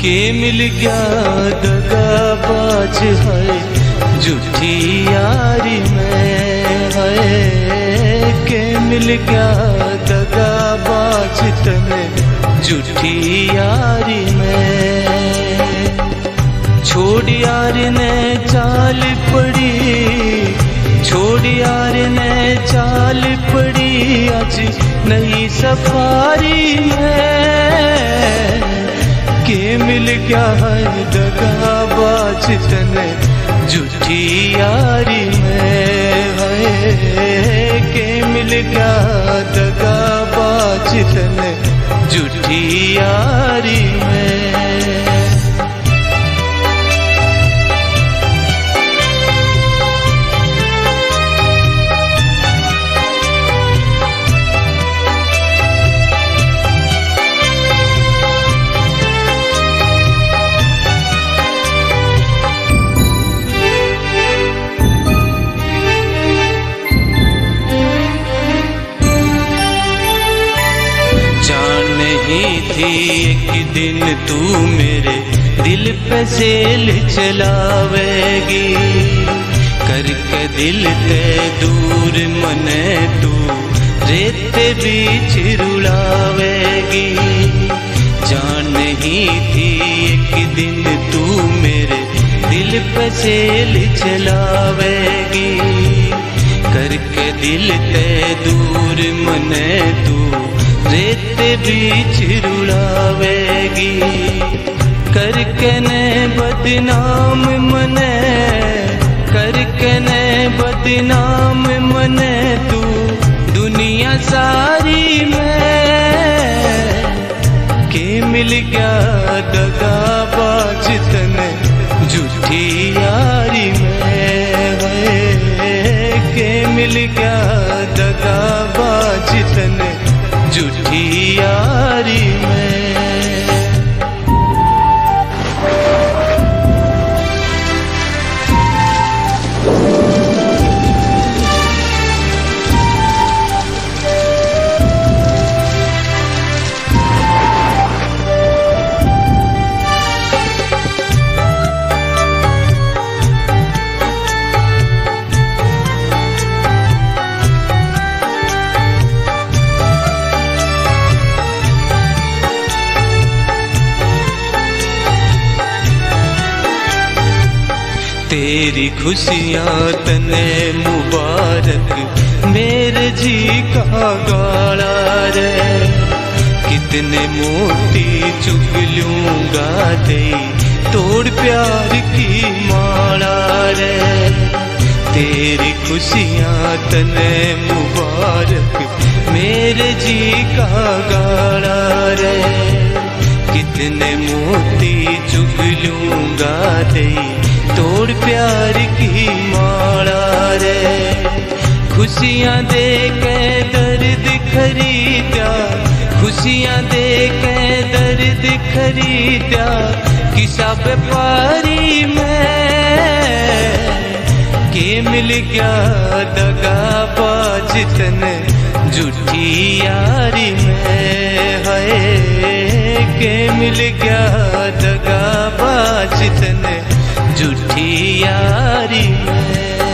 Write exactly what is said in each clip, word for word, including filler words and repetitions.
के मिल गया दगाबाज है झूठी यारी में, है के मिल गया दगाबाज तने झूठी यारी में। छोड़ यार ने चाल पड़ी, छोड़ यार ने चाल पड़ी आज नई सफारी में। के मिल गया है दगाबाज तने झूठी यारी में, है के मिल गया दगाबाज तने झूठी यारी में। थी एक दिन तू मेरे दिल पे जेल चलावेगी, करके दिल ते दूर मने तू रेते बीच रुलावेगी। जान ही थी एक दिन तू मेरे दिल पे जेल चलावेगी, करके दिल ते दूर मने तू रेत बीच रुलावेगी। करके ने बदनाम मने, करके ने बदनाम मने तू दुनिया सारी में। के मिल गया दगाबाज तने झूठी यारी में, के मिल गया दगाबाज तने झूठी यारी में। तेरी खुशियाँ तने मुबारक मेरे जी का गाला रे, कितने मोती चुग लूंगा दे तोड़ प्यार की माला रे। तेरी खुशियाँ तने मुबारक मेरे जी का गाला रे, कितने मोती चुग लूंगा दे तोड़ प्यार की माला रे। खुशियाँ दे के दर्द खरीदा, खुशियाँ दे के दर्द खरीदा किसा व्यापारी में। के मिल गया दगाबाज तने झूठी यारी में, है के मिल गया दगाबाज तने झूठी यारी में।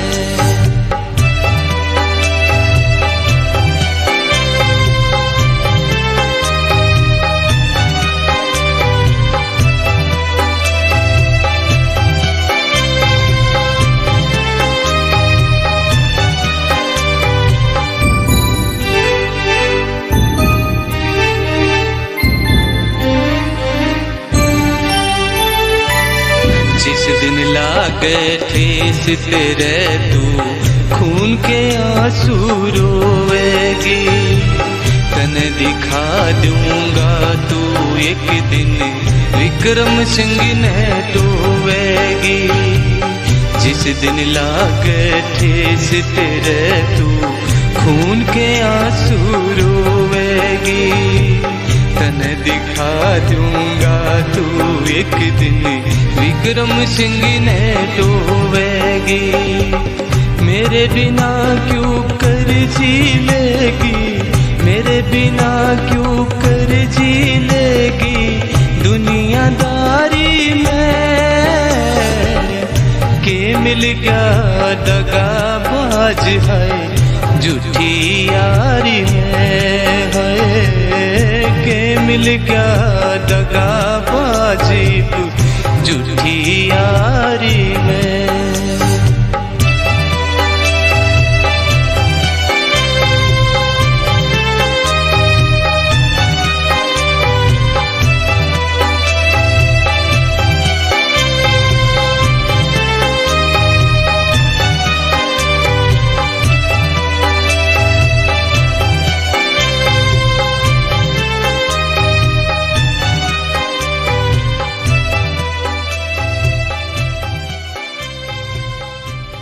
जिस दिन लागे ठेस तेरे तू खून के आंसू रोवेगी, तने दिखा दूंगा तू एक दिन विक्रम सिंह ने टोवेगी। जिस दिन लागे ठेस तेरे तू खून के आंसू रोवेगी, तने दिखा दूंगा तू एक दिन विक्रम सिंह ने टोवेगी। मेरे बिना क्यों कर जी लेगी, मेरे बिना क्यों कर जी लेगी दुनियादार मिल गया दगाबाज है झूठी यारी है, है के मिल गया दगाबाज झूठी यारी